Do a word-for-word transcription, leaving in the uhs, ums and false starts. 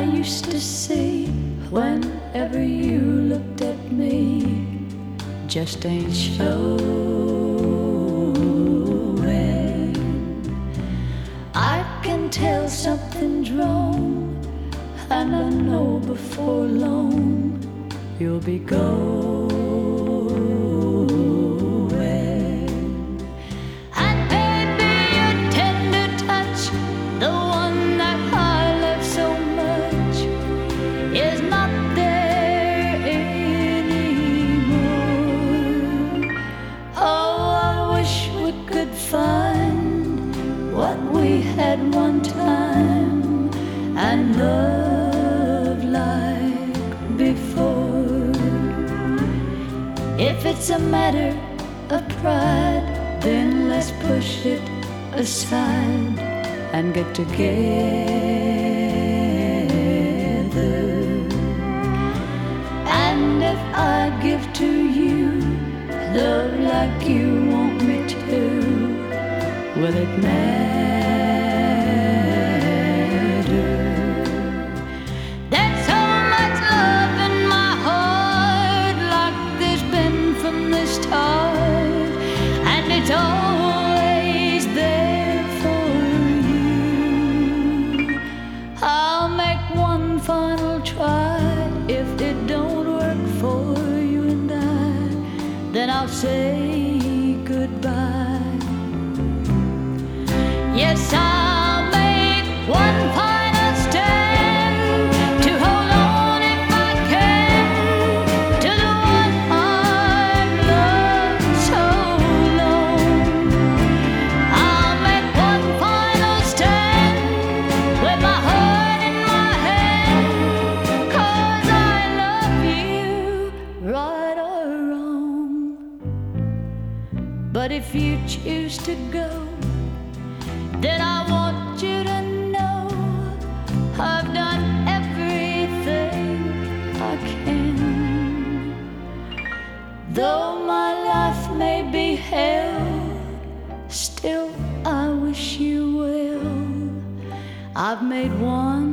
I used to see whenever you looked at me just ain't showing. I can tell something's wrong, and I know before long you'll be going. And baby, your tender touch, the one that I love so much, is not there anymore. Oh, I wish we could find what we had one time and love like before. If it's a matter of pride, then let's push it aside and get together. And if I give to you love like you want me to, will it matter? There's so much love in my heart, like there's been from the start, and it's always there for you. I'll make one final try. If it don't work for you and I, then I'll say goodbye. Yes, I'll make one final stand to hold on if I can to the one I've loved so long. I'll make one final stand with my heart in my hand, 'cause I love you, right or wrong. But if you choose to go, then I want you to know I've done everything I can. Though my life may be hell, still I wish you well. I've made one